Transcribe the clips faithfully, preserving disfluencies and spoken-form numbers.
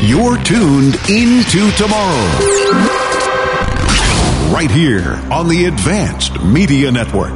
You're tuned into tomorrow. Right here on the Advanced Media Network.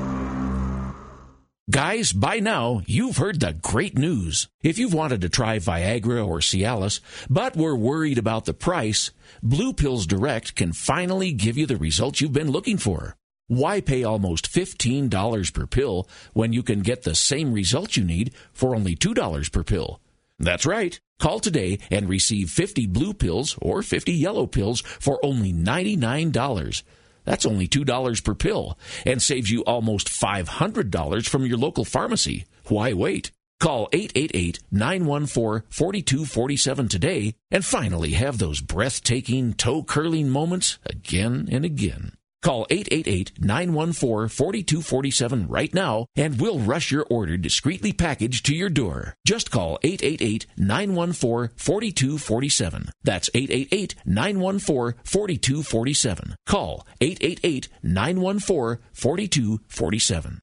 Guys, by now, you've heard the great news. If you've wanted to try Viagra or Cialis, but were worried about the price, Blue Pills Direct can finally give you the results you've been looking for. Why pay almost fifteen dollars per pill when you can get the same results you need for only two dollars per pill? That's right. Call today and receive fifty blue pills or fifty yellow pills for only ninety-nine dollars. That's only two dollars per pill and saves you almost five hundred dollars from your local pharmacy. Why wait? Call eight eight eight, nine one four, four two four seven today and finally have those breathtaking, toe-curling moments again and again. Call eight eight eight, nine one four, four two four seven right now, and we'll rush your order discreetly packaged to your door. Just call eight eight eight, nine one four, four two four seven. That's eight eight eight, nine one four, four two four seven. Call eight eight eight, nine one four, four two four seven.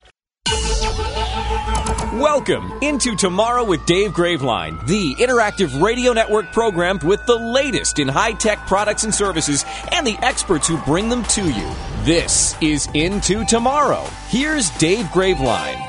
Welcome into Tomorrow with Dave Graveline, the interactive radio network program with the latest in high-tech products and services and the experts who bring them to you. This is Into Tomorrow. Here's Dave Graveline.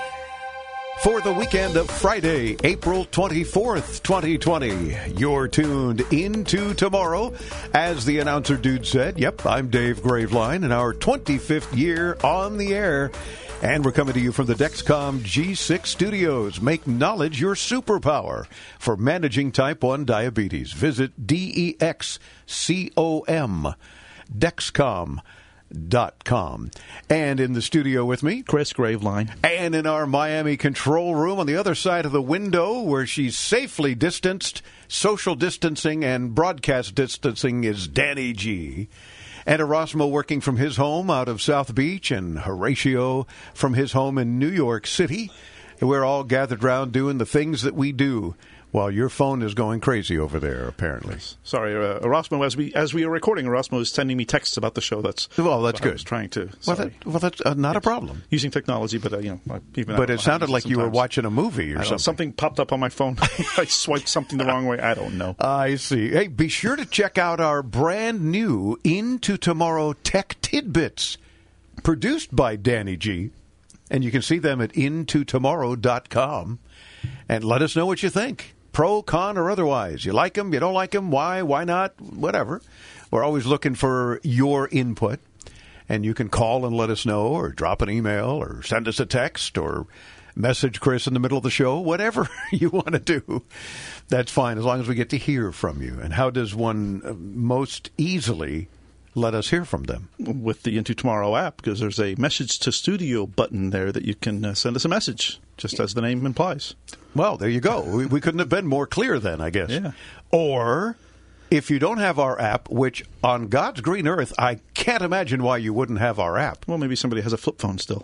For the weekend of Friday, April twenty-fourth, twenty twenty, you're tuned into tomorrow. As the announcer dude said, yep, I'm Dave Graveline in our twenty-fifth year on the air. And we're coming to you from the Dexcom G six studios. Make knowledge your superpower for managing type one diabetes. Visit D E X C O M, Dexcom dot com. And in the studio with me, Chris Graveline. And in our Miami control room on the other side of the window where she's safely distanced, social distancing and broadcast distancing, is Danny G. And Erasmo working from his home out of South Beach, and Horatio from his home in New York City. And we're all gathered around doing the things that we do while your phone is going crazy over there, apparently. Sorry, uh, Erasmo, as we as we are recording, Erasmo is sending me texts about the show. That's well, that's what good. I was trying to. Well, sorry. that, well, that's uh, not a problem. Using technology, but uh, you know, even but it sounded like you were watching a movie or something. Know, something popped up on my phone. I swiped something the wrong way. I don't know. I see. Hey, be sure to check out our brand new Into Tomorrow Tech Tidbits, produced by Danny G. And you can see them at into tomorrow dot com. And let us know what you think. Pro, con, or otherwise. You like them, you don't like them, why, why not, whatever. We're always looking for your input. And you can call and let us know, or drop an email, or send us a text, or message Chris in the middle of the show, whatever you want to do. That's fine, as long as we get to hear from you. And how does one most easily let us hear from them? With the Into Tomorrow app, because there's a message to studio button there that you can uh, send us a message, just as the name implies. Well, there you go. We, we couldn't have been more clear then, I guess. Yeah. Or if you don't have our app, which on God's green earth, I can't imagine why you wouldn't have our app. Well, maybe somebody has a flip phone still.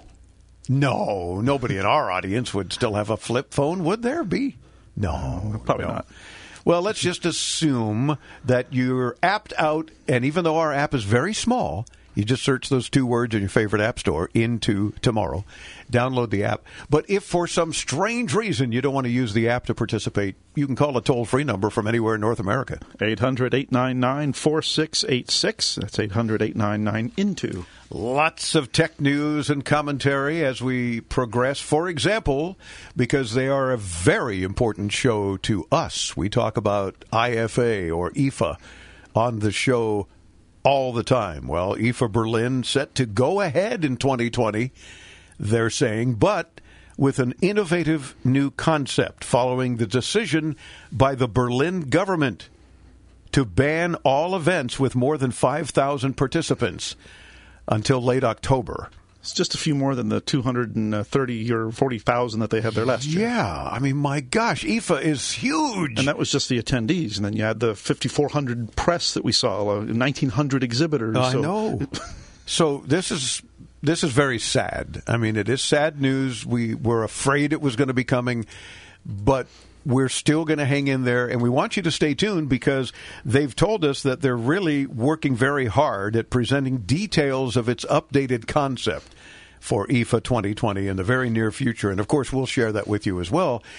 No, nobody in our audience would still have a flip phone, would there be? No, probably no. not. Well, let's just assume that you're apped out, and even though our app is very small, you just search those two words in your favorite app store, Into Tomorrow. Download the app. But if for some strange reason you don't want to use the app to participate, you can call a toll-free number from anywhere in North America. eight hundred, eight nine nine, four six eight six. That's eight hundred, eight nine nine, INTO. Lots of tech news and commentary as we progress. For example, because they are a very important show to us, we talk about I F A or I F A on the show all the time. Well, I F A Berlin set to go ahead in twenty twenty, they're saying, but with an innovative new concept following the decision by the Berlin government to ban all events with more than five thousand participants until late October. It's just a few more than the two hundred thirty or forty thousand that they had there last year. Yeah, I mean, my gosh, I F A is huge. And that was just the attendees. And then you had the fifty-four hundred press that we saw, nineteen hundred exhibitors. I so. know. So this is this is very sad. I mean, it is sad news. We were afraid it was going to be coming, but we're still going to hang in there, and we want you to stay tuned because they've told us that they're really working very hard at presenting details of its updated concept for I F A twenty twenty in the very near future. And, of course, we'll share that with you as well.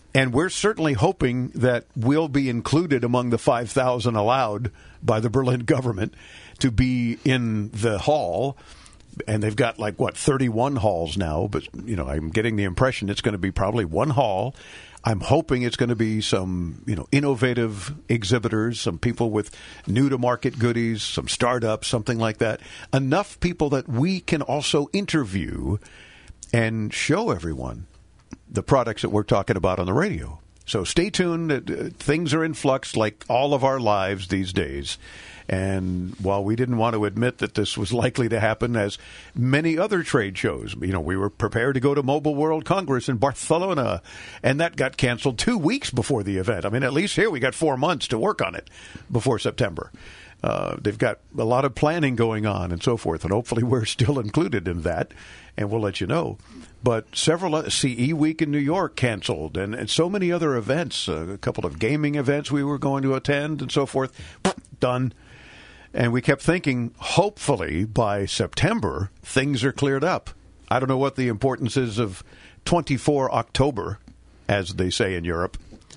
And we're certainly hoping that we'll be included among the five thousand allowed by the Berlin government to be in the hall. And they've got like, what, thirty-one halls now. But, you know, I'm getting the impression it's going to be probably one hall. I'm hoping it's going to be some, you know, innovative exhibitors, some people with new-to-market goodies, some startups, something like that. Enough people that we can also interview and show everyone the products that we're talking about on the radio. So stay tuned. Uh, things are in flux like all of our lives these days. And while we didn't want to admit that this was likely to happen, as many other trade shows, you know, we were prepared to go to Mobile World Congress in Barcelona, and that got canceled two weeks before the event. I mean, at least here we got four months to work on it before September. Uh, they've got a lot of planning going on and so forth, and hopefully we're still included in that, and we'll let you know. But several C E Week in New York canceled, and, and so many other events, uh, a couple of gaming events we were going to attend and so forth, done. And we kept thinking, hopefully, by September, things are cleared up. I don't know what the importance is of twenty-four October, as they say in Europe.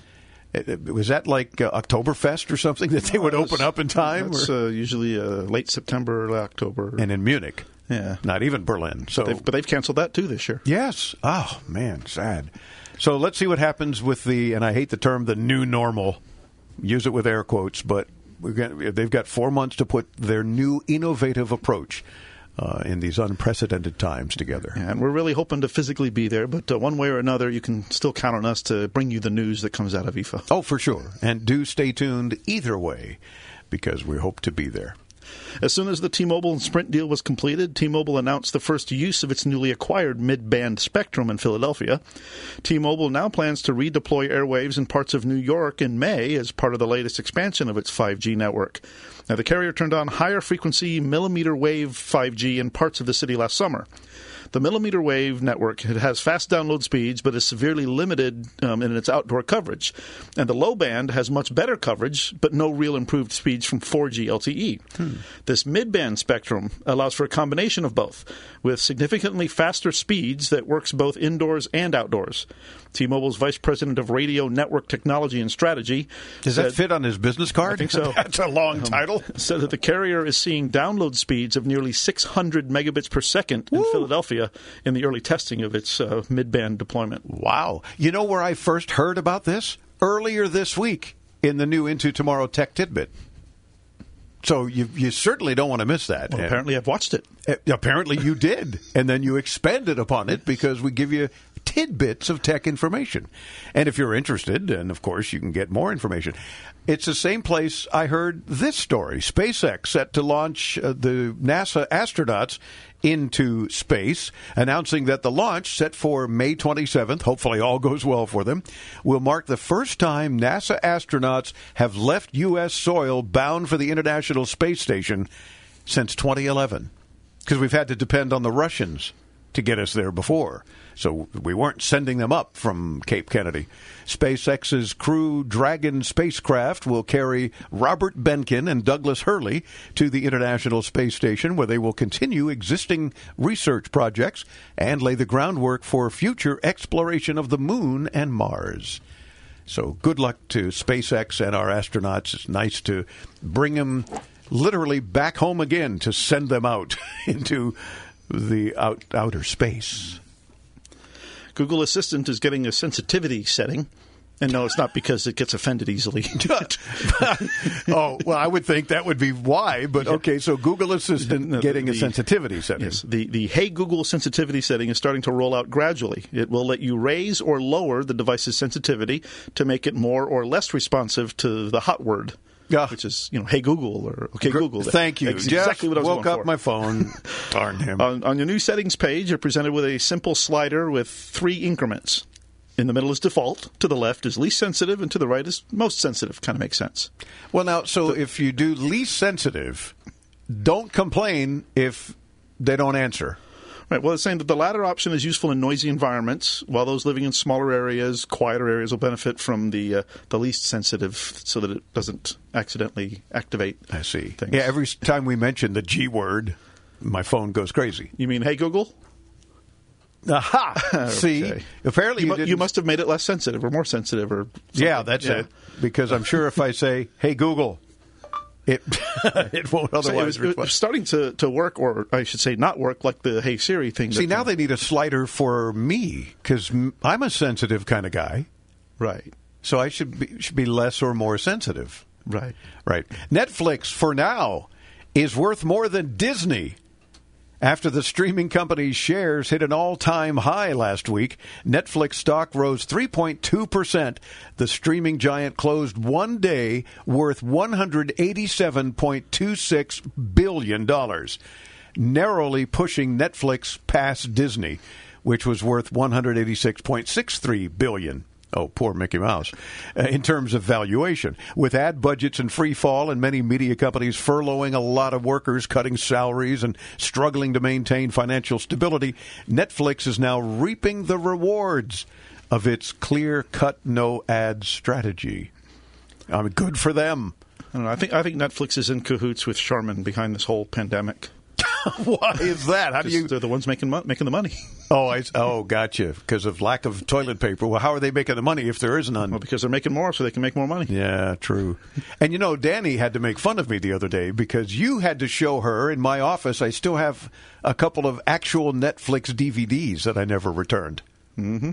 Was that like uh, Oktoberfest or something that they would open up in time? It's uh, usually uh, late September, early October. And in Munich. Yeah. Not even Berlin. So, but they've, but they've canceled that, too, this year. Yes. Oh, man, sad. So let's see what happens with the, and I hate the term, the new normal. Use it with air quotes, but we've got, they've got four months to put their new innovative approach uh, in these unprecedented times together. Yeah, and we're really hoping to physically be there, but uh, one way or another, you can still count on us to bring you the news that comes out of I F A. Oh, for sure. And do stay tuned either way, because we hope to be there. As soon as the T-Mobile and Sprint deal was completed, T-Mobile announced the first use of its newly acquired mid-band spectrum in Philadelphia. T-Mobile now plans to redeploy airwaves in parts of New York in May as part of the latest expansion of its five G network. Now, the carrier turned on higher frequency millimeter wave five G in parts of the city last summer. The millimeter wave network it has fast download speeds, but is severely limited um, in its outdoor coverage. And the low band has much better coverage, but no real improved speeds from four G L T E. Hmm. This mid-band spectrum allows for a combination of both, with significantly faster speeds that works both indoors and outdoors. T-Mobile's Vice President of Radio Network Technology and Strategy Does said, that fit on his business card? I think so. That's a long um, title. Said that the carrier is seeing download speeds of nearly six hundred megabits per second in Woo. Philadelphia in the early testing of its uh, mid-band deployment. Wow. You know where I first heard about this? Earlier this week in the new Into Tomorrow Tech Tidbit. So you you certainly don't want to miss that. Well, apparently I've watched it. Uh, apparently you did. And then you expanded upon it because we give you tidbits of tech information. And if you're interested, and of course you can get more information. It's the same place I heard this story. SpaceX set to launch uh, the NASA astronauts into space, announcing that the launch, set for May twenty-seventh, hopefully all goes well for them, will mark the first time NASA astronauts have left U S soil bound for the International Space Station since twenty eleven. Because we've had to depend on the Russians to get us there before. So we weren't sending them up from Cape Kennedy. SpaceX's Crew Dragon spacecraft will carry Robert Benkin and Douglas Hurley to the International Space Station, where they will continue existing research projects and lay the groundwork for future exploration of the Moon and Mars. So good luck to SpaceX and our astronauts. It's nice to bring them literally back home again, to send them out into the out, outer space. Google Assistant is getting a sensitivity setting. And no, it's not because it gets offended easily. Oh, well, I would think that would be why. But okay, so Google Assistant no, getting the, a sensitivity setting. Yes, the, the Hey Google sensitivity setting is starting to roll out gradually. It will let you raise or lower the device's sensitivity to make it more or less responsive to the hot word. Yeah. Which is, you know, Hey Google or Okay Google. Thank you. That's Jeff exactly what I was woke going up for. my phone. Darn him. On, on your new settings page, you're presented with a simple slider with three increments. In the middle is default, to the left is least sensitive, and to the right is most sensitive. Kind of makes sense. Well, now, so the, if you do least sensitive, don't complain if they don't answer. Right. Well, it's saying that the latter option is useful in noisy environments, while those living in smaller areas, quieter areas, will benefit from the uh, the least sensitive, so that it doesn't accidentally activate. I see. Things. Yeah. Every time we mention the G word, my phone goes crazy. You mean Hey Google? Aha! See, Okay. apparently You, you, mu- didn't. you must have made it less sensitive or more sensitive, or something. Yeah, that's Yeah. it. Because I'm sure if I say, "Hey Google," it it won't So it otherwise was, it respond. was starting to, to work, or I should say, not work, like the Hey Siri thing. See, that- now they need a slider for me because I'm a sensitive kind of guy, right, so I should be, should be less or more sensitive. right. Right. Netflix, for now, is worth more than Disney. After the streaming company's shares hit an all-time high last week, Netflix stock rose three point two percent. The streaming giant closed one day worth one hundred eighty-seven point two six billion dollars, narrowly pushing Netflix past Disney, which was worth one hundred eighty-six point six three billion dollars. Oh, poor Mickey Mouse. Uh, in terms of valuation, with ad budgets in free fall and many media companies furloughing a lot of workers, cutting salaries, and struggling to maintain financial stability, Netflix is now reaping the rewards of its clear-cut no-ad strategy. I mean, good for them. I don't know. I think I think Netflix is in cahoots with Charmin behind this whole pandemic. Why is that? How do you? They're the ones making mo- making the money. Oh, I, oh, gotcha. Because of lack of toilet paper. Well, how are they making the money if there is none? Well, because they're making more, so they can make more money. Yeah, true. And you know, Danny had to make fun of me the other day because you had to show her in my office. I still have a couple of actual Netflix D V Ds that I never returned. Mm-hmm.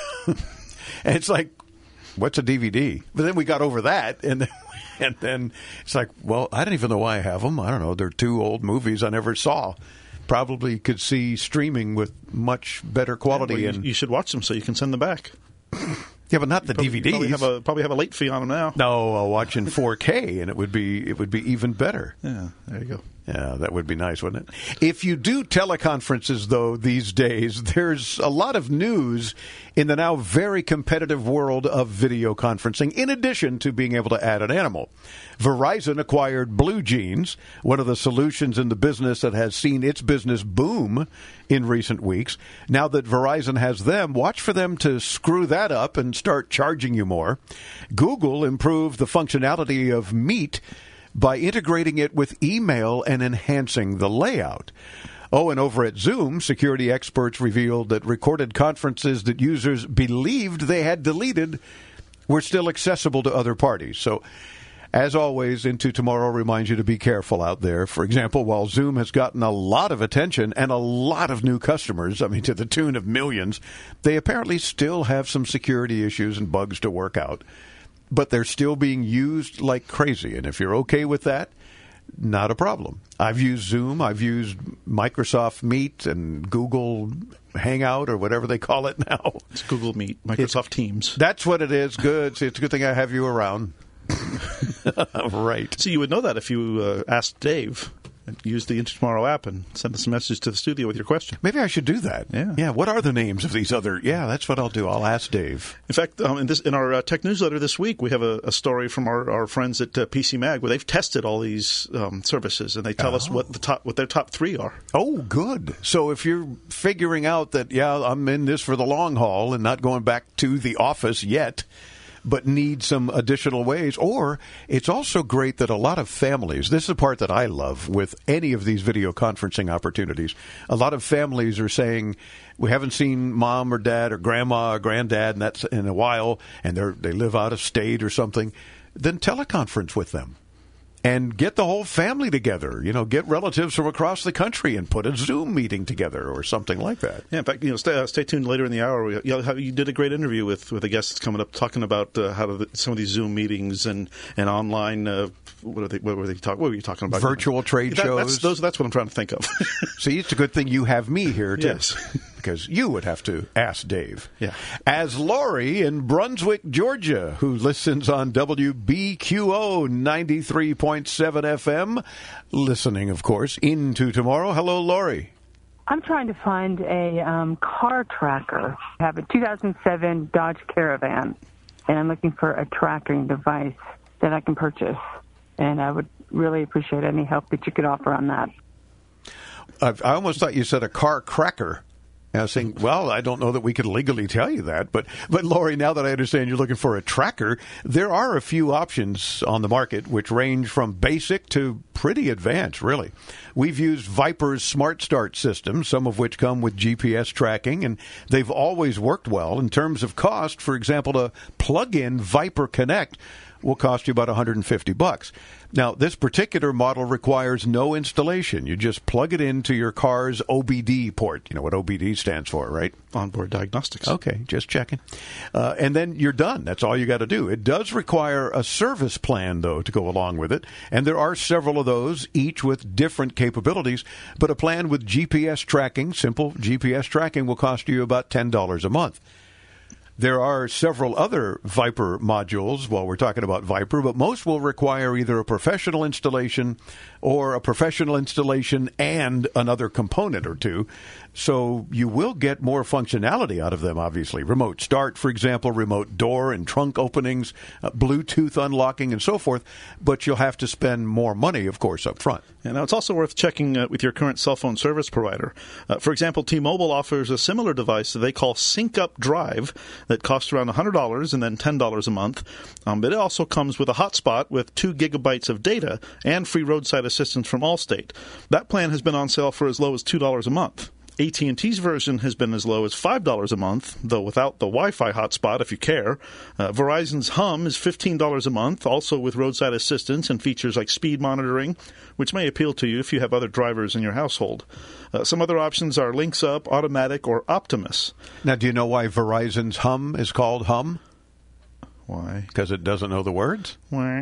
And it's like, what's a D V D? But then we got over that, and then, and then it's like, well, I don't even know why I have them. I don't know. They're two old movies I never saw. Probably could see streaming with much better quality. Well, you, and you should watch them so you can send them back. yeah, but not the Probably, D V Ds. Probably have a probably have a late fee on them now. No, I'll watch in four K, and it would be it would be even better. Yeah, there you go. Yeah, that would be nice, wouldn't it? If you do teleconferences, though, these days, there's a lot of news in the now very competitive world of video conferencing, in addition to being able to add an animal. Verizon acquired Blue Jeans, one of the solutions in the business that has seen its business boom in recent weeks. Now that Verizon has them, watch for them to screw that up and start charging you more. Google improved the functionality of Meet by integrating it with email and enhancing the layout. Oh, and over at Zoom, security experts revealed that recorded conferences that users believed they had deleted were still accessible to other parties. So, as always, Into Tomorrow reminds you to be careful out there. For example, while Zoom has gotten a lot of attention and a lot of new customers, I mean, to the tune of millions, they apparently still have some security issues and bugs to work out. But they're still being used like crazy. And if you're okay with that, not a problem. I've used Zoom. I've used Microsoft Meet and Google Hangout or whatever they call it now. It's Google Meet, Microsoft Teams. That's what it is. Good. See, it's a good thing I have you around. Right. So you would know that if you uh, asked Dave and use the Into Tomorrow app and send us a message to the studio with your question. Maybe I should do that. Yeah. Yeah. What are the names of these other? Yeah, that's what I'll do. I'll ask Dave. In fact, um, in this in our uh, tech newsletter this week, we have a, a story from our, our friends at uh, P C Mag where they've tested all these um, services and they tell us what the top what their top three are. Oh, good. So if you're figuring out that, yeah, I'm in this for the long haul and not going back to the office yet, but need some additional ways. Or it's also great that a lot of families, this is the part that I love with any of these video conferencing opportunities, a lot of families are saying, we haven't seen mom or dad or grandma or granddad and that's in a while, and they they live out of state or something, then teleconference with them. And get the whole family together, you know, get relatives from across the country and put a Zoom meeting together or something like that. Yeah, in fact, you know, stay, uh, stay tuned later in the hour. We, you, know, you did a great interview with, with a guest that's coming up talking about uh, how to, some of these Zoom meetings and and online. Uh, what are they? What were they talking? What were you talking about? Virtual trade that, shows. That's, those, that's what I'm trying to think of. See, it's a good thing you have me here too. Yes. Because you would have to ask Dave. Yeah. As Lori in Brunswick, Georgia, who listens on W B Q O ninety-three point seven F M, listening, of course, Into Tomorrow. Hello, Lori. I'm trying to find a um, car tracker. I have a two thousand seven Dodge Caravan, and I'm looking for a tracking device that I can purchase. And I would really appreciate any help that you could offer on that. I've, I almost thought you said a car cracker. And I was saying, well, I don't know that we could legally tell you that. But, but Lori, now that I understand you're looking for a tracker, there are a few options on the market which range from basic to pretty advanced, really. We've used Viper's Smart Start system, some of which come with G P S tracking, and they've always worked well. In terms of cost, for example, to plug in Viper Connect will cost you about one hundred fifty bucks. Now, this particular model requires no installation. You just plug it into your car's O B D port. You know what O B D stands for, right? Onboard diagnostics. Okay, just checking. Uh, and then you're done. That's all you got to do. It does require a service plan, though, to go along with it. And there are several of those, each with different capabilities. But a plan with G P S tracking, simple G P S tracking, will cost you about ten dollars a month. There are several other Viper modules while we're talking about Viper, but most will require either a professional installation or a professional installation and another component or two. So you will get more functionality out of them, obviously. Remote start, for example, remote door and trunk openings, uh, Bluetooth unlocking, and so forth. But you'll have to spend more money, of course, up front. And now it's also worth checking uh, with your current cell phone service provider. Uh, for example, T-Mobile offers a similar device that they call Sync Up Drive that costs around one hundred dollars and then ten dollars a month. Um, but it also comes with a hotspot with two gigabytes of data and free roadside assistance from Allstate. That plan has been on sale for as low as two dollars a month. A T and T's version has been as low as five dollars a month, though without the Wi-Fi hotspot if you care. Uh, Verizon's Hum is fifteen dollars a month, also with roadside assistance and features like speed monitoring, which may appeal to you if you have other drivers in your household. Uh, some other options are Links Up, Automatic, or Optimus. Now, do you know why Verizon's Hum is called Hum? Why? Because it doesn't know the words? Yeah.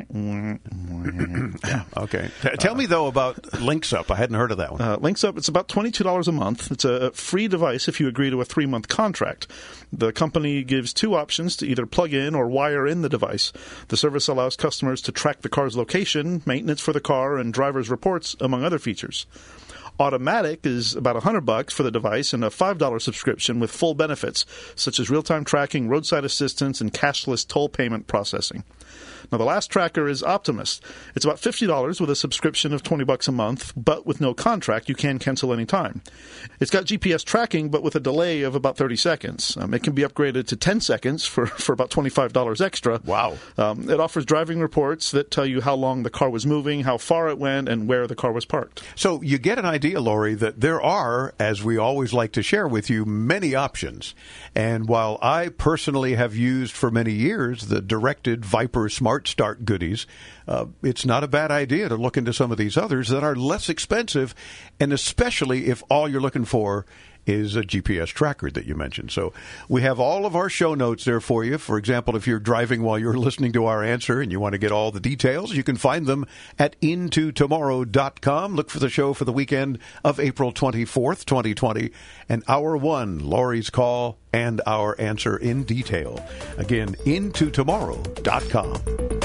Okay. Tell me, though, about Links Up. I hadn't heard of that one. Uh, Links Up, it's about twenty-two dollars a month. It's a free device if you agree to a three-month contract. The company gives two options to either plug in or wire in the device. The service allows customers to track the car's location, maintenance for the car, and driver's reports, among other features. Automatic is about one hundred bucks for the device and a five dollars subscription with full benefits, such as real-time tracking, roadside assistance, and cashless toll payment processing. Now, the last tracker is Optimus. It's about fifty dollars with a subscription of twenty bucks a month, but with no contract, you can cancel any time. It's got G P S tracking, but with a delay of about thirty seconds. Um, it can be upgraded to ten seconds for, for about twenty-five dollars extra. Wow. Um, it offers driving reports that tell you how long the car was moving, how far it went, and where the car was parked. So you get an idea, Lori, that there are, as we always like to share with you, many options. And while I personally have used for many years the directed Viper Smart Start goodies, uh, it's not a bad idea to look into some of these others that are less expensive, and especially if all you're looking for is a G P S tracker that you mentioned. So we have all of our show notes there for you. For example, if you're driving while you're listening to our answer and you want to get all the details, you can find them at into tomorrow dot com. Look for the show for the weekend of April twenty-fourth, twenty twenty, and Hour one, Lori's Call, and our answer in detail. Again, into tomorrow dot com.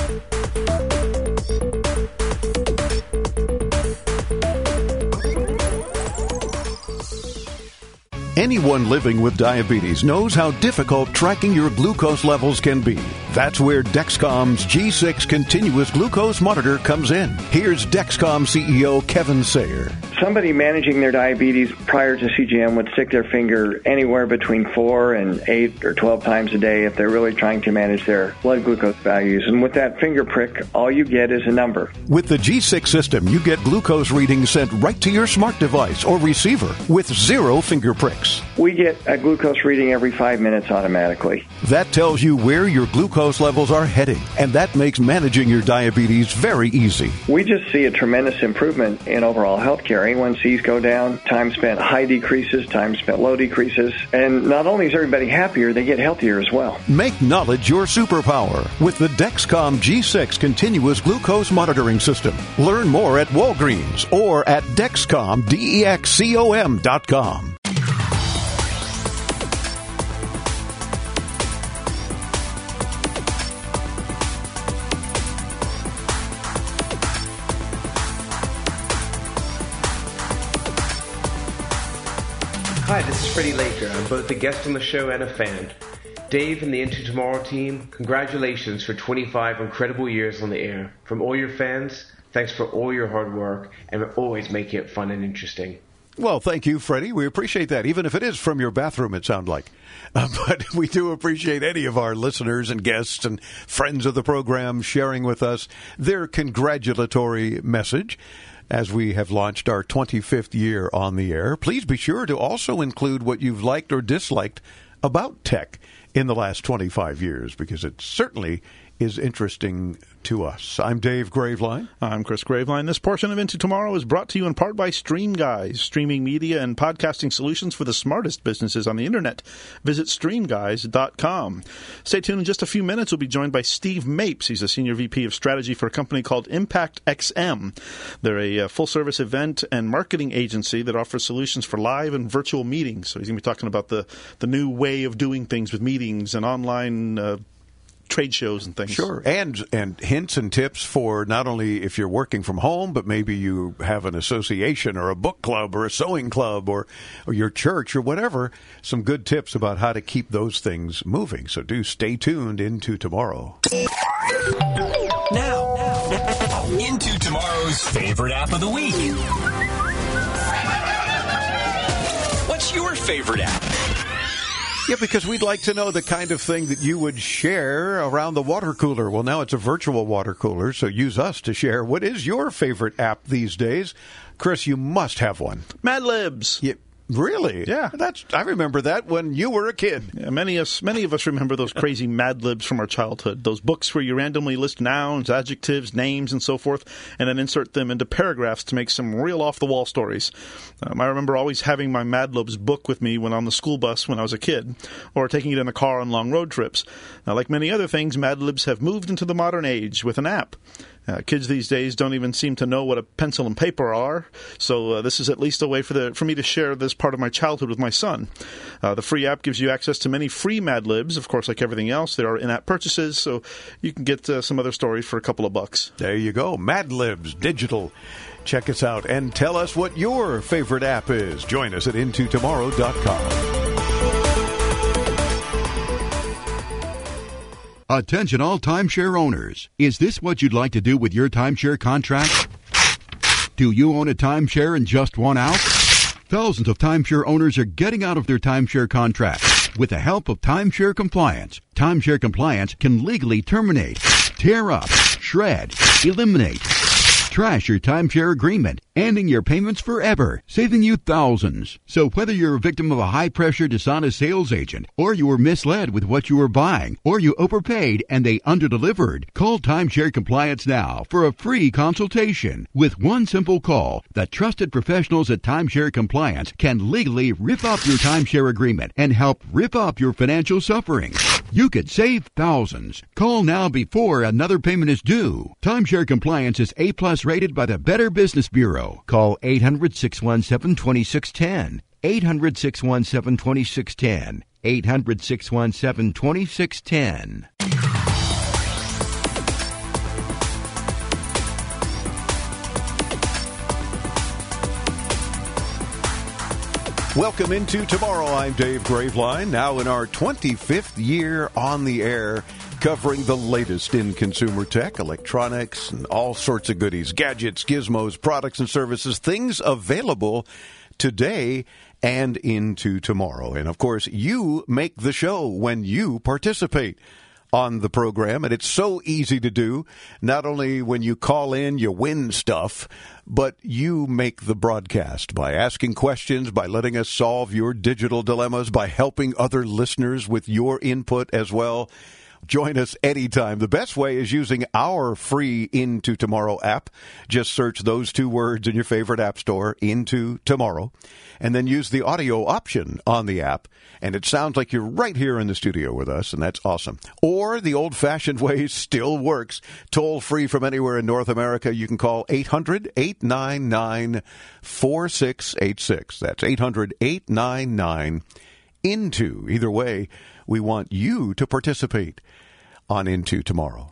Anyone living with diabetes knows how difficult tracking your glucose levels can be. That's where Dexcom's G six continuous glucose monitor comes in. Here's Dexcom C E O Kevin Sayer. Somebody managing their diabetes prior to C G M would stick their finger anywhere between four and eight or twelve times a day if they're really trying to manage their blood glucose values. And with that finger prick, all you get is a number. With the G six system, you get glucose readings sent right to your smart device or receiver with zero finger pricks. We get a glucose reading every five minutes automatically. That tells you where your glucose levels are heading, and that makes managing your diabetes very easy. We just see a tremendous improvement in overall health care. A one C's go down, time spent high decreases, time spent low decreases, and not only is everybody happier, they get healthier as well. Make knowledge your superpower with the Dexcom G six continuous glucose monitoring system. Learn more at Walgreens or at Dexcom, D E X C O M dot com. Hi, this is Freddie Laker. I'm both a guest on the show and a fan. Dave and the Into Tomorrow team, congratulations for twenty-five incredible years on the air. From all your fans, thanks for all your hard work and always making it fun and interesting. Well, thank you, Freddie. We appreciate that, even if it is from your bathroom, it sounds like. Uh, but we do appreciate any of our listeners and guests and friends of the program sharing with us their congratulatory message. As we have launched our twenty-fifth year on the air, please be sure to also include what you've liked or disliked about tech in the last twenty-five years, because it certainly is interesting to us. I'm Dave Graveline. I'm Chris Graveline. This portion of Into Tomorrow is brought to you in part by Stream Guys, streaming media and podcasting solutions for the smartest businesses on the internet. Visit stream guys dot com. Stay tuned in just a few minutes. We'll be joined by Steve Mapes. He's a Senior V P of Strategy for a company called Impact X M. They're a, a full-service event and marketing agency that offers solutions for live and virtual meetings. So he's going to be talking about the, the new way of doing things with meetings and online uh, trade shows and things. Sure. And and hints and tips for not only if you're working from home, but maybe you have an association or a book club or a sewing club or, or your church or whatever. Some good tips about how to keep those things moving. So do stay tuned into tomorrow. Now, now, into tomorrow's favorite app of the week. What's your favorite app? Yeah, because we'd like to know the kind of thing that you would share around the water cooler. Well, now it's a virtual water cooler, so use us to share. What is your favorite app these days? Chris, you must have one. Mad Libs. Yeah. Really? Yeah. That's. I remember that when you were a kid. Yeah, many of us, many of us remember those crazy Mad Libs from our childhood. Those books where you randomly list nouns, adjectives, names, and so forth, and then insert them into paragraphs to make some real off-the-wall stories. Um, I remember always having my Mad Libs book with me when on the school bus when I was a kid, or taking it in the car on long road trips. Now, like many other things, Mad Libs have moved into the modern age with an app. Uh, kids these days don't even seem to know what a pencil and paper are, so uh, this is at least a way for the for me to share this part of my childhood with my son. Uh, the free app gives you access to many free Mad Libs. Of course, like everything else, there are in-app purchases, so you can get uh, some other stories for a couple of bucks. There you go. Mad Libs Digital. Check us out and tell us what your favorite app is. Join us at into tomorrow dot com. Attention all timeshare owners. Is this what you'd like to do with your timeshare contract? Do you own a timeshare and just want out? Thousands of timeshare owners are getting out of their timeshare contracts with the help of Timeshare Compliance. Timeshare Compliance can legally terminate, tear up, shred, eliminate, trash your timeshare agreement, ending your payments forever, saving you thousands. So whether you're a victim of a high-pressure, dishonest sales agent, or you were misled with what you were buying, or you overpaid and they underdelivered, call Timeshare Compliance now for a free consultation. With one simple call, the trusted professionals at Timeshare Compliance can legally rip up your timeshare agreement and help rip up your financial suffering. You could save thousands. Call now before another payment is due. Timeshare Compliance is A-plus rated by the Better Business Bureau. Call eight hundred, six one seven, two six one zero. eight hundred, six one seven, two six one zero. eight hundred, six one seven, two six one zero. Welcome into tomorrow. I'm Dave Graveline, now in our twenty-fifth year on the air, covering the latest in consumer tech, electronics, and all sorts of goodies, gadgets, gizmos, products and services, things available today and into tomorrow. And of course, you make the show when you participate on the program, and it's so easy to do. Not only when you call in, you win stuff, but you make the broadcast by asking questions, by letting us solve your digital dilemmas, by helping other listeners with your input as well. Join us anytime. The best way is using our free Into Tomorrow app. Just search those two words in your favorite app store, Into Tomorrow, and then use the audio option on the app, and it sounds like you're right here in the studio with us, and that's awesome. Or the old-fashioned way still works. Toll-free from anywhere in North America, you can call eight hundred, eight nine nine, four six eight six. That's eight hundred, eight nine nine, Into. Either way, we want you to participate on Into Tomorrow.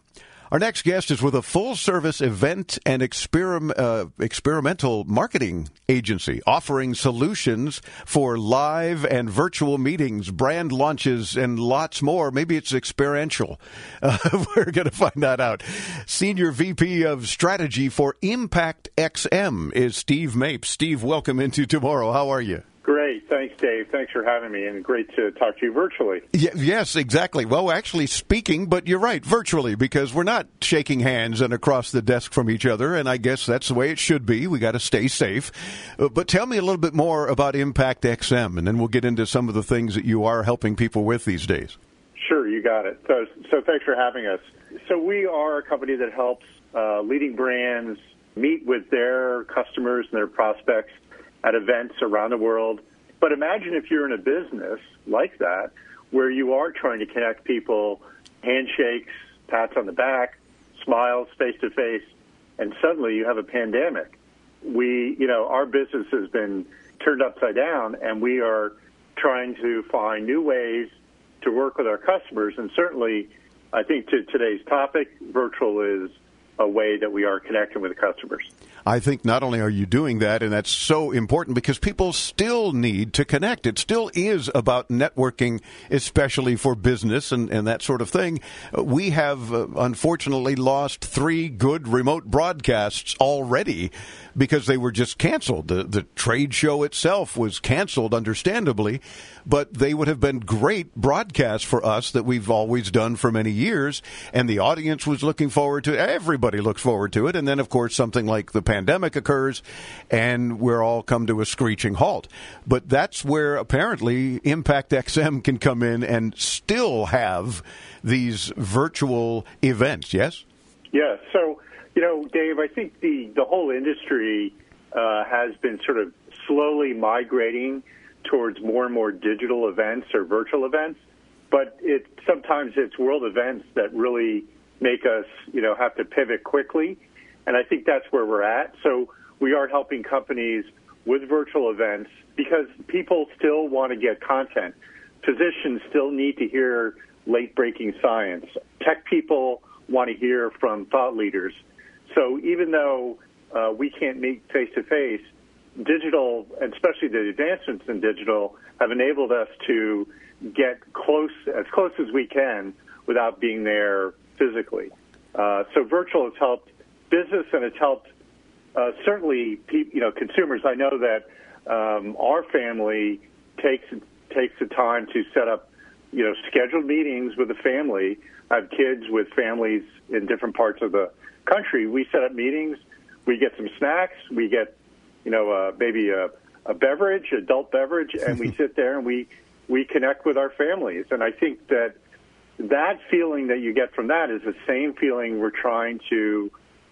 Our next guest is with a full-service event and experim- uh, experimental marketing agency offering solutions for live and virtual meetings, brand launches, and lots more. Maybe it's experiential. Uh, we're going to find that out. Senior V P of Strategy for Impact X M is Steve Mapes. Steve, welcome into Tomorrow. How are you? Great. Thanks, Dave. Thanks for having me, and great to talk to you virtually. Y- yes, exactly. Well, we're actually speaking, but you're right, virtually, because we're not shaking hands and across the desk from each other, and I guess that's the way it should be. We got to stay safe. Uh, but tell me a little bit more about Impact X M, and then we'll get into some of the things that you are helping people with these days. Sure, you got it. So, so thanks for having us. So we are a company that helps uh, leading brands meet with their customers and their prospects at events around the world. But imagine if you're in a business like that, where you are trying to connect people, handshakes, pats on the back, smiles face-to-face, and suddenly you have a pandemic. We, you know, our business has been turned upside down, and we are trying to find new ways to work with our customers. And certainly, I think to today's topic, virtual is a way that we are connecting with the customers. I think not only are you doing that, and that's so important because people still need to connect. It still is about networking, especially for business and, and that sort of thing. We have, uh, unfortunately, lost three good remote broadcasts already because they were just canceled. The, the trade show itself was canceled, understandably, but they would have been great broadcasts for us that we've always done for many years, and the audience was looking forward to it. Everybody looks forward to it, and then, of course, something like the pandemic occurs, and we're all come to a screeching halt. But that's where, apparently, Impact X M can come in and still have these virtual events, yes? Yeah, so, you know, Dave, I think the, the whole industry uh, has been sort of slowly migrating towards more and more digital events or virtual events, but it sometimes it's world events that really make us, you know, have to pivot quickly, and I think that's where we're at. So we are helping companies with virtual events because people still want to get content. Physicians still need to hear late-breaking science. Tech people want to hear from thought leaders. So even though uh, we can't meet face-to-face, digital, and especially the advancements in digital, have enabled us to get close, as close as we can, without being there physically. Uh, so virtual has helped business, and it's helped uh, certainly, pe- you know, consumers. I know that um, our family takes takes the time to set up, you know, scheduled meetings with the family. I have kids with families in different parts of the country. We set up meetings. We get some snacks. We get, you know, uh, maybe a, a beverage, adult beverage, and we sit there and we, we connect with our families. And I think that that feeling that you get from that is the same feeling we're trying to,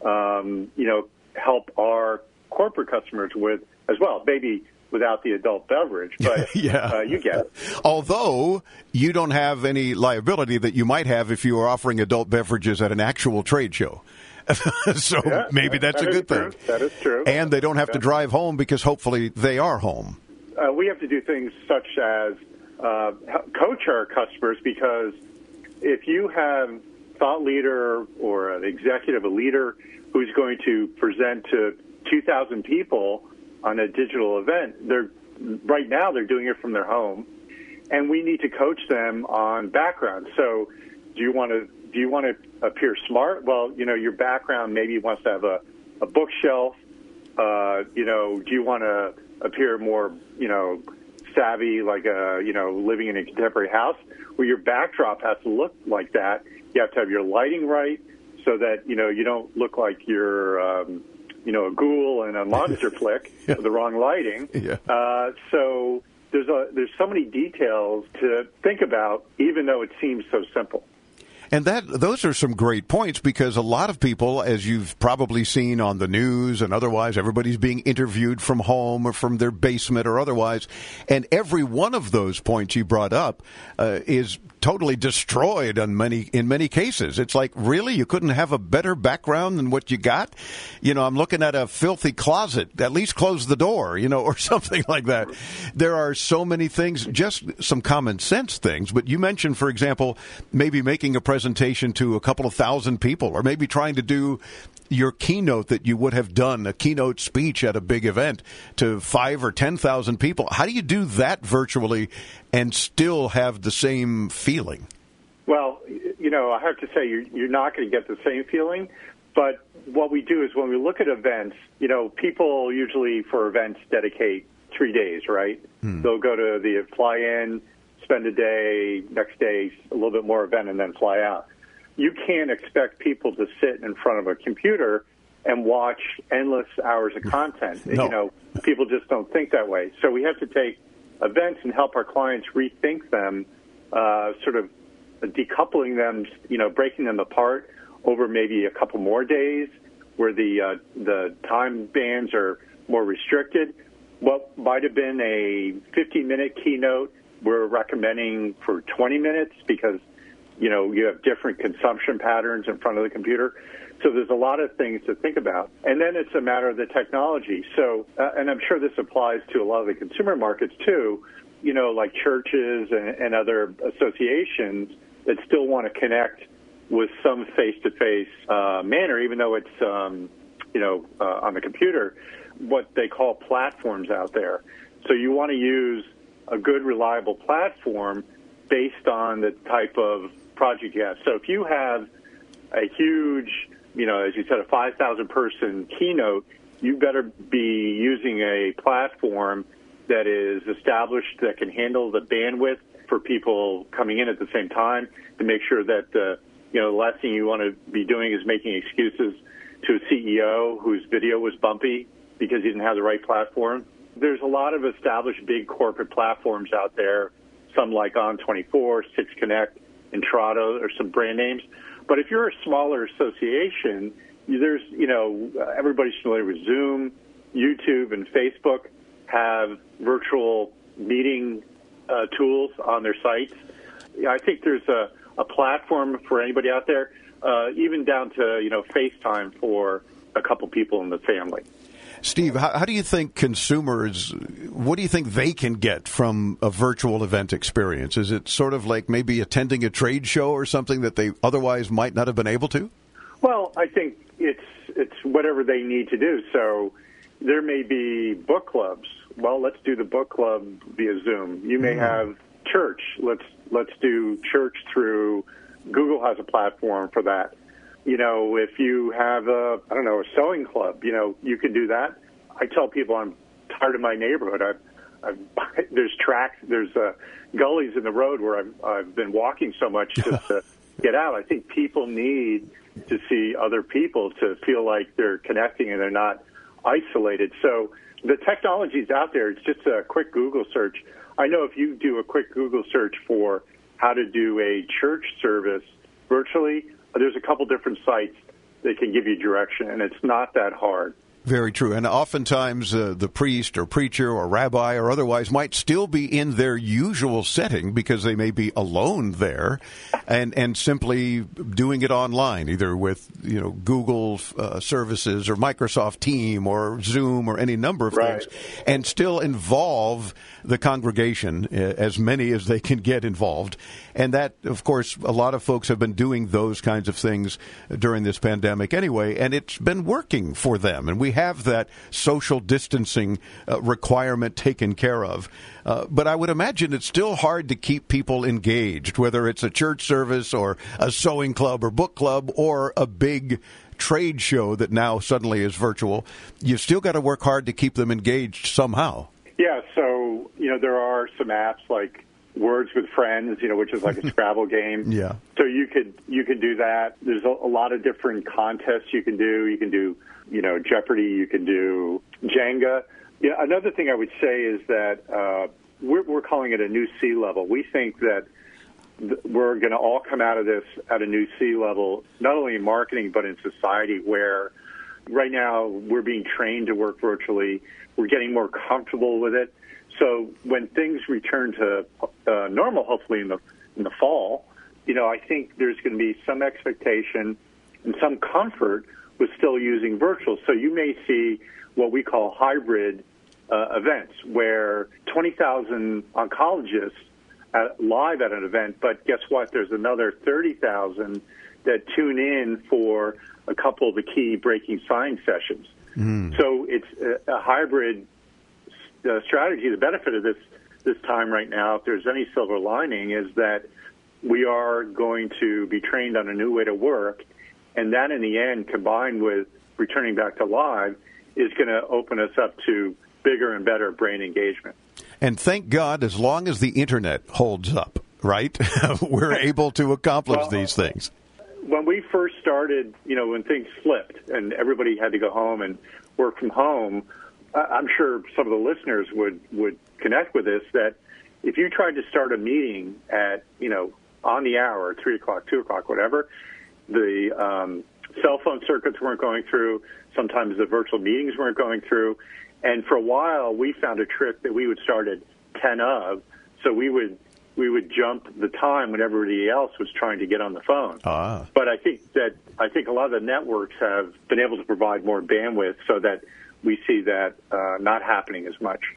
um, you know, help our corporate customers with as well. Maybe without the adult beverage, but yeah. uh, you get it. Although you don't have any liability that you might have if you were offering adult beverages at an actual trade show. so yeah, maybe that's that a good true. thing. That is true. And they don't have yeah. to drive home because hopefully they are home. Uh, we have to do things such as uh, coach our customers, because if you have a thought leader or an executive, a leader who's going to present to two thousand people on a digital event, they're right now they're doing it from their home, and we need to coach them on background. So do you want to do you want to appear smart? Well, you know, your background maybe wants to have a, a bookshelf. Uh, you know, do you want to appear more, you know, savvy, like a, you know, living in a contemporary house? Well, your backdrop has to look like that. You have to have your lighting right so that, you know, you don't look like you're, um, you know, a ghoul in a monster flick yeah. with the wrong lighting. Yeah. Uh, so there's a there's so many details to think about, even though it seems so simple. And that those are some great points, because a lot of people, as you've probably seen on the news and otherwise, everybody's being interviewed from home or from their basement or otherwise. And every one of those points you brought up uh, is totally destroyed on many in many cases. It's like, really? You couldn't have a better background than what you got? You know, I'm looking at a filthy closet. At least close the door, you know, or something like that. There are so many things, just some common sense things. But you mentioned, for example, maybe making a presentation to a couple of thousand people, or maybe trying to do your keynote that you would have done, a keynote speech at a big event, to five or ten thousand people. How do you do that virtually and still have the same feeling? Well, you know, I have to say you're, you're not going to get the same feeling. But what we do is when we look at events, you know, people usually for events dedicate three days, right? Hmm. They'll go to the fly in, spend a day, next day a little bit more event, and then fly out. You can't expect people to sit in front of a computer and watch endless hours of content. No. You know, people just don't think that way. So we have to take events and help our clients rethink them, uh, sort of decoupling them, you know, breaking them apart over maybe a couple more days where the uh, the time bands are more restricted. What might have been a fifteen-minute keynote, we're recommending for twenty minutes because, you know, you have different consumption patterns in front of the computer. So there's a lot of things to think about. And then it's a matter of the technology. So, uh, and I'm sure this applies to a lot of the consumer markets too, you know, like churches and, and other associations that still want to connect with some face-to-face uh, manner, even though it's, um, you know, uh, on the computer, what they call platforms out there. So you want to use a good, reliable platform based on the type of project you have. So if you have a huge, you know, as you said, a five thousand person keynote, you better be using a platform that is established that can handle the bandwidth for people coming in at the same time to make sure that, uh, you know, the last thing you want to be doing is making excuses to a C E O whose video was bumpy because he didn't have the right platform. There's a lot of established big corporate platforms out there, some like On twenty-four, Six Connect, Intrado, or some brand names. But if you're a smaller association, there's, you know, everybody's familiar with Zoom, YouTube, and Facebook have virtual meeting uh, tools on their sites. I think there's a, a platform for anybody out there, uh, even down to, you know, FaceTime for a couple people in the family. Steve, how, how do you think consumers, what do you think they can get from a virtual event experience? Is it sort of like maybe attending a trade show or something that they otherwise might not have been able to? Well, I think it's it's whatever they need to do. So there may be book clubs. Well, let's do the book club via Zoom. You may mm. have church. Let's let's do church through Google has a platform for that. You know, if you have a, I don't know, a sewing club, you know, you can do that. I tell people I'm tired of my neighborhood. I've, I've, there's tracks, there's uh, gullies in the road where I've, I've been walking so much just to get out. I think people need to see other people to feel like they're connecting and they're not isolated. So the technology's out there. It's just a quick Google search. I know if you do a quick Google search for how to do a church service virtually, there's a couple different sites that can give you direction, and it's not that hard. Very true. And oftentimes uh, the priest or preacher or rabbi or otherwise might still be in their usual setting because they may be alone there and, and simply doing it online, either with, you know, Google uh, services or Microsoft Team or Zoom or any number of right. things, and still involve the congregation, uh, as many as they can get involved. And that, of course, a lot of folks have been doing those kinds of things during this pandemic anyway, and it's been working for them. And we have that social distancing uh, requirement taken care of. Uh, but I would imagine it's still hard to keep people engaged, whether it's a church service or a sewing club or book club or a big trade show that now suddenly is virtual. You've still got to work hard to keep them engaged somehow. Yeah, so, you know, there are some apps like Words with Friends, you know, which is like a Scrabble game. Yeah. So you could you could do that. There's a, a lot of different contests you can do. You can do, you know, Jeopardy. You can do Jenga. You know, another thing I would say is that uh, we're, we're calling it a new sea level. We think that th- we're going to all come out of this at a new sea level, not only in marketing but in society, where right now we're being trained to work virtually. We're getting more comfortable with it. So when things return to uh, normal, hopefully in the in the fall, you know, I think there's going to be some expectation and some comfort with still using virtual. So you may see what we call hybrid uh, events, where twenty thousand oncologists at, live at an event, but guess what? There's another thirty thousand that tune in for a couple of the key breaking science sessions. Mm. So it's a, a hybrid uh, strategy. The benefit of this this time right now, if there's any silver lining, is that we are going to be trained on a new way to work, and that in the end, combined with returning back to live, is going to open us up to bigger and better brain engagement. And thank God, as long as the Internet holds up, right, we're able to accomplish well, these things. When we first started, you know, when things flipped and everybody had to go home and work from home, I'm sure some of the listeners would, would connect with this, that if you tried to start a meeting at, you know, on the hour, three o'clock, two o'clock, whatever, the um, cell phone circuits weren't going through. Sometimes the virtual meetings weren't going through. And for a while, we found a trick that we would start at ten of, so we would we would jump the time when everybody else was trying to get on the phone. Ah. But I think that I think a lot of the networks have been able to provide more bandwidth so that we see that uh, not happening as much.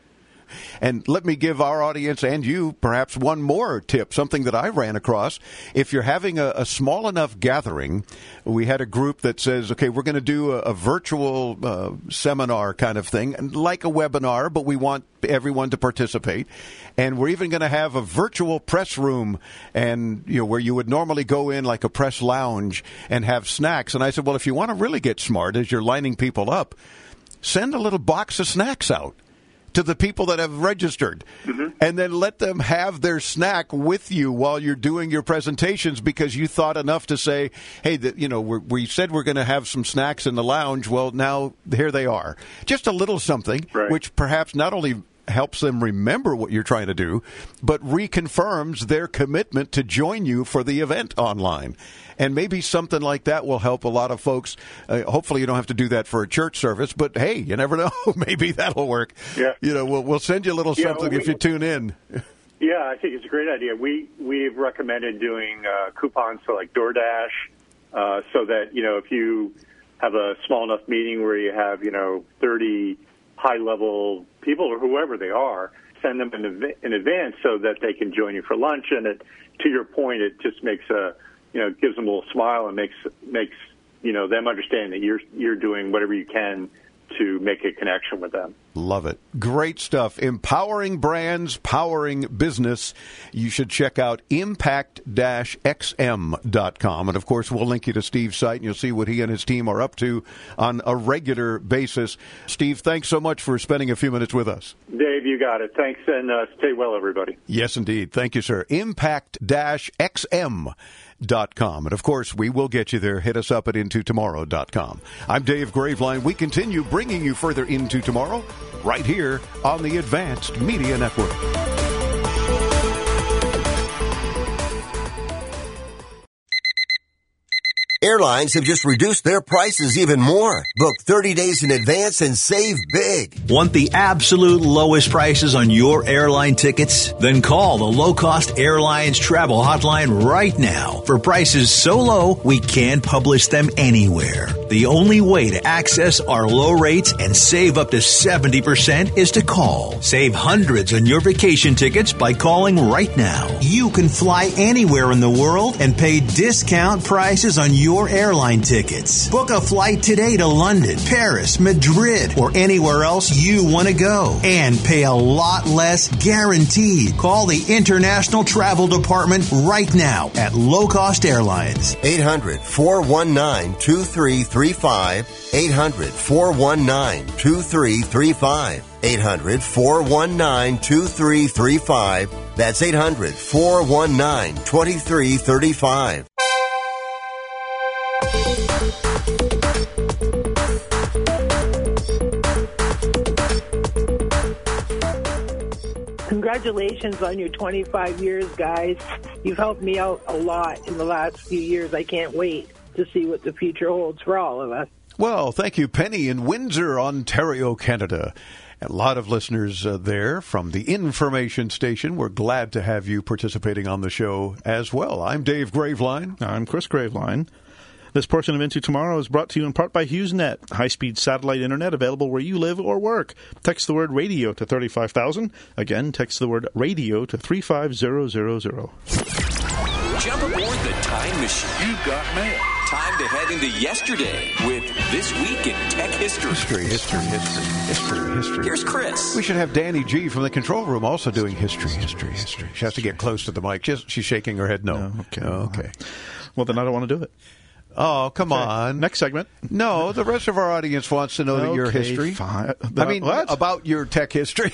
And let me give our audience and you perhaps one more tip, something that I ran across. If you're having a, a small enough gathering, we had a group that says, okay, we're going to do a, a virtual uh, seminar kind of thing, like a webinar, but we want everyone to participate. And we're even going to have a virtual press room, and you know, where you would normally go in like a press lounge and have snacks. And I said, well, if you want to really get smart as you're lining people up, send a little box of snacks out to the people that have registered, mm-hmm. and then let them have their snack with you while you're doing your presentations, because you thought enough to say, hey, the, you know, we're, we said we're going to have some snacks in the lounge. Well, now here they are. Just a little something, right. which perhaps not only helps them remember what you're trying to do, but reconfirms their commitment to join you for the event online. And maybe something like that will help a lot of folks. Uh, hopefully you don't have to do that for a church service, but hey, you never know. Maybe that'll work. Yeah. You know, we'll, we'll send you a little yeah, something we, if you tune in. Yeah, I think it's a great idea. We, we've recommended doing uh, coupons for like DoorDash, uh, so that, you know, if you have a small enough meeting where you have, you know, thirty high-level people or whoever they are, send them in, in advance so that they can join you for lunch. And it, to your point, it just makes a, you know, gives them a little smile and makes makes you know them understand that you're you're doing whatever you can to make a connection with them. Love it. Great stuff. Empowering brands, powering business. You should check out impact dash x m dot com. And, of course, we'll link you to Steve's site, and you'll see what he and his team are up to on a regular basis. Steve, thanks so much for spending a few minutes with us. Dave, you got it. Thanks, and uh, stay well, everybody. Yes, indeed. Thank you, sir. impact dash x m dot com. And, of course, we will get you there. Hit us up at into tomorrow dot com. I'm Dave Graveline. We continue bringing you further into tomorrow right here on the Advanced Media Network. Airlines have just reduced their prices even more. Book thirty days in advance and save big. Want the absolute lowest prices on your airline tickets? Then call the Low Cost Airlines Travel Hotline right now for prices so low we can't publish them anywhere. The only way to access our low rates and save up to seventy percent is to call. Save hundreds on your vacation tickets by calling right now. You can fly anywhere in the world and pay discount prices on your Your airline tickets. Book a flight today to London, Paris, Madrid, or anywhere else you want to go. And pay a lot less guaranteed. Call the International Travel Department right now at Low Cost Airlines. eight hundred, four one nine, two three three five. eight hundred, four one nine, two three three five. eight hundred, four one nine, two three three five. That's eight hundred, four one nine, two three three five. Congratulations on your twenty-five years, guys. You've helped me out a lot in the last few years. I can't wait to see what the future holds for all of us. Well, thank you, Penny in Windsor, Ontario, Canada. A lot of listeners uh, there from the information station. We're glad to have you participating on the show as well. I'm Dave Graveline. I'm Chris Graveline. This portion of Into Tomorrow is brought to you in part by HughesNet, high-speed satellite internet available where you live or work. Text the word radio to thirty-five thousand. Again, text the word radio to three five zero zero zero. Jump aboard the time machine. You got mail. Time to head into yesterday with This Week in Tech History. History, history, history, history, history. Here's Chris. We should have Danny G from the control room also doing history, history, history. She has to get close to the mic. She's, she's shaking her head no. no okay. Oh, okay. Well, then I don't want to do it. Oh, come okay. on. Next segment. No, the rest of our audience wants to know okay, your history. Fine. I mean, what? about your tech history.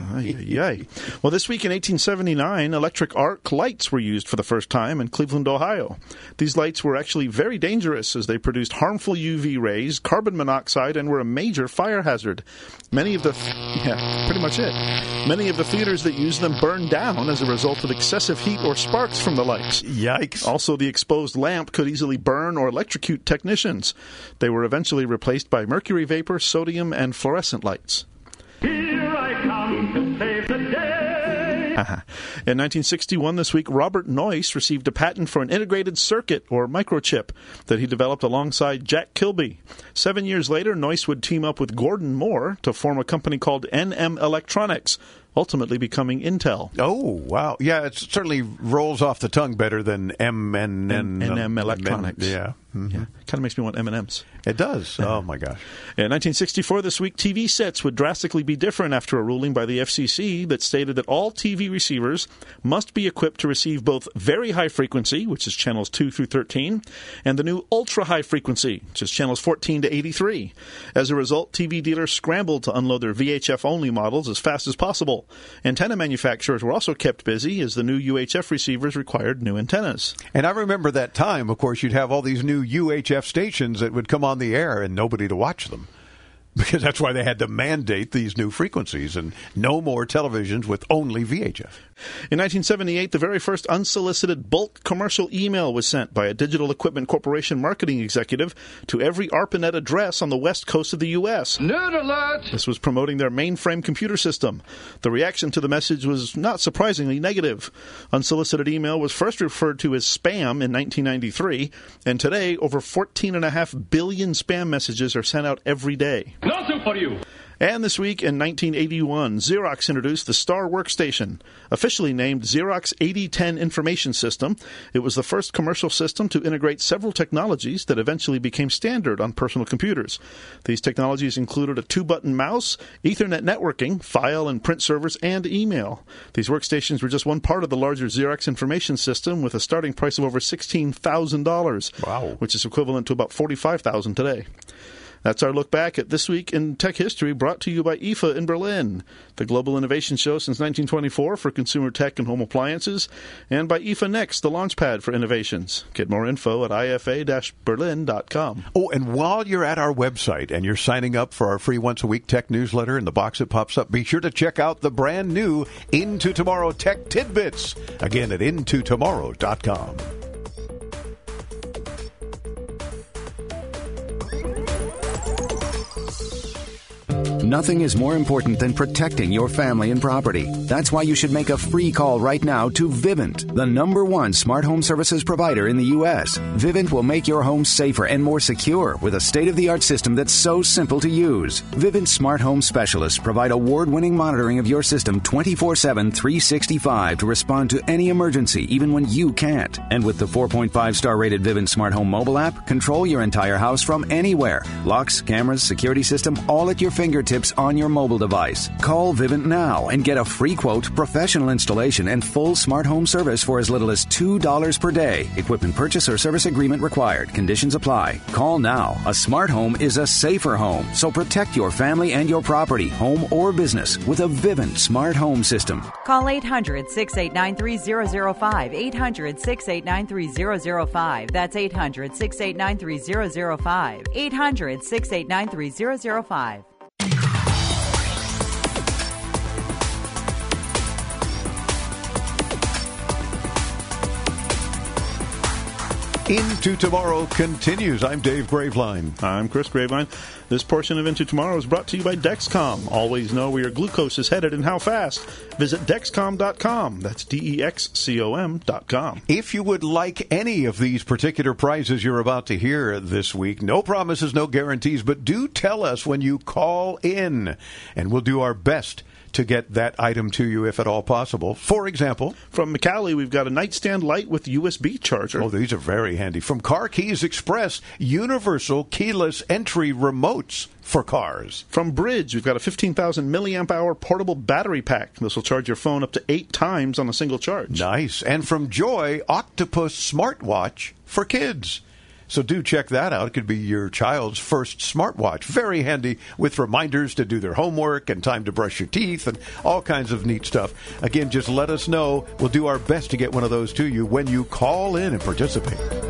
Yay. Well, this week in eighteen seventy-nine, electric arc lights were used for the first time in Cleveland, Ohio. These lights were actually very dangerous as they produced harmful U V rays, carbon monoxide, and were a major fire hazard. Many of the, yeah, pretty much it. Many of the theaters that used them burned down as a result of excessive heat or sparks from the lights. Yikes. Also, the exposed lamp could easily burn or electrocute technicians. They were eventually replaced by mercury vapor, sodium, and fluorescent lights. Here I come to save the day. Uh-huh. In nineteen sixty-one, this week, Robert Noyce received a patent for an integrated circuit, or microchip, that he developed alongside Jack Kilby. Seven years later, Noyce would team up with Gordon Moore to form a company called N M Electronics, ultimately becoming Intel. Oh, wow. Yeah, it certainly rolls off the tongue better than M N N. N M Electronics. Yeah. Mm-hmm. Yeah. Kind of makes me want M and M's. It does. Oh, my gosh. In nineteen sixty-four, this week, T V sets would drastically be different after a ruling by the F C C that stated that all T V receivers must be equipped to receive both very high frequency, which is channels two through thirteen, and the new ultra high frequency, which is channels fourteen to eighty-three. As a result, T V dealers scrambled to unload their V H F-only models as fast as possible. Antenna manufacturers were also kept busy as the new U H F receivers required new antennas. And I remember that time, of course, you'd have all these new U H F stations that would come on the air and nobody to watch them. Because that's why they had to mandate these new frequencies and no more televisions with only V H F. In nineteen seventy-eight, the very first unsolicited bulk commercial email was sent by a Digital Equipment Corporation marketing executive to every ARPANET address on the west coast of the U S Nerd alert! This was promoting their mainframe computer system. The reaction to the message was not surprisingly negative. Unsolicited email was first referred to as spam in nineteen ninety-three, and today over fourteen point five billion spam messages are sent out every day. Nothing for you! And this week in nineteen eighty-one, Xerox introduced the Star Workstation, officially named Xerox eighty ten Information System. It was the first commercial system to integrate several technologies that eventually became standard on personal computers. These technologies included a two-button mouse, Ethernet networking, file and print servers, and email. These workstations were just one part of the larger Xerox Information System with a starting price of over sixteen thousand dollars, wow, which is equivalent to about forty-five thousand dollars today. That's our look back at This Week in Tech History, brought to you by I F A in Berlin, the global innovation show since nineteen twenty-four for consumer tech and home appliances, and by I F A Next, the launchpad for innovations. Get more info at I F A Berlin dot com. Oh, and while you're at our website and you're signing up for our free once-a-week tech newsletter in the box that pops up, be sure to check out the brand new Into Tomorrow Tech Tidbits, again at into tomorrow dot com. Nothing is more important than protecting your family and property. That's why you should make a free call right now to Vivint, the number one smart home services provider in the U S Vivint will make your home safer and more secure with a state-of-the-art system that's so simple to use. Vivint smart home specialists provide award-winning monitoring of your system twenty-four seven, three sixty-five to respond to any emergency, even when you can't. And with the four point five star rated Vivint smart home mobile app, control your entire house from anywhere. Locks, cameras, security system, all at your fingertips on your mobile device. Call Vivint now and get a free quote, professional installation, and full smart home service for as little as two dollars per day. Equipment purchase or service agreement required. Conditions apply. Call now. A smart home is a safer home, so protect your family and your property, home or business, with a Vivint smart home system. Call eight hundred, six eight nine, three zero zero five. eight hundred, six eight nine, three zero zero five. That's eight hundred, six eight nine, three zero zero five. eight hundred, six eight nine, three zero zero five. Into Tomorrow continues. I'm Dave Graveline. I'm Chris Graveline. This portion of Into Tomorrow is brought to you by Dexcom. Always know where your glucose is headed and how fast. Visit Dexcom dot com. That's D E X C O M dot com. If you would like any of these particular prizes you're about to hear this week, no promises, no guarantees, but do tell us when you call in, and we'll do our best to get that item to you if at all possible. For example, from McCallie, we've got a nightstand light with U S B charger. Oh, these are very handy. From Car Keys Express, universal keyless entry remotes for cars. From Bridge, we've got a fifteen thousand milliamp hour portable battery pack. This will charge your phone up to eight times on a single charge. Nice. And from Joy, Octopus smartwatch for kids. So do check that out. It could be your child's first smartwatch. Very handy with reminders to do their homework and time to brush your teeth and all kinds of neat stuff. Again, just let us know. We'll do our best to get one of those to you when you call in and participate.